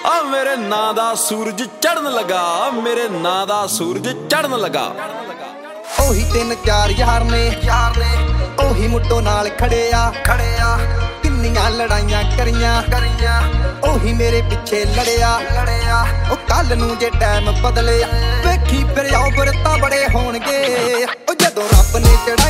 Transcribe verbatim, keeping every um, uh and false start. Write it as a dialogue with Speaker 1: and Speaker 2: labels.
Speaker 1: ਆ ਮੇਰੇ ਨਾਂ ਦਾ ਸੂਰਜ ਚੜਨ ਲੱਗਾ, ਮੇਰੇ ਨਾਂ ਦਾ ਸੂਰਜ ਚੜਨ ਲੱਗਾ।
Speaker 2: ਉਹੀ ਤਿੰਨ ਚਾਰ ਯਾਰ ਨੇ ਯਾਰ ਨੇ ਉਹੀ ਮੁੱਢੋਂ ਨਾਲ ਖੜਿਆ ਖੜਿਆ ਕਿੰਨੀਆਂ ਲੜਾਈਆਂ ਕਰੀਆਂ ਕਰੀਆਂ ਉਹੀ ਮੇਰੇ ਪਿੱਛੇ ਲੜਿਆ ਲੜਿਆ। ਉਹ ਕੱਲ ਨੂੰ ਜੇ ਟਾਈਮ ਬਦਲਿਆ ਵੇਖੀ ਫਿਰ ਆਓ ਬਰਤਾ ਬੜੇ ਹੋਣਗੇ। ਉਹ ਜਦੋਂ ਰੱਬ ਨੇ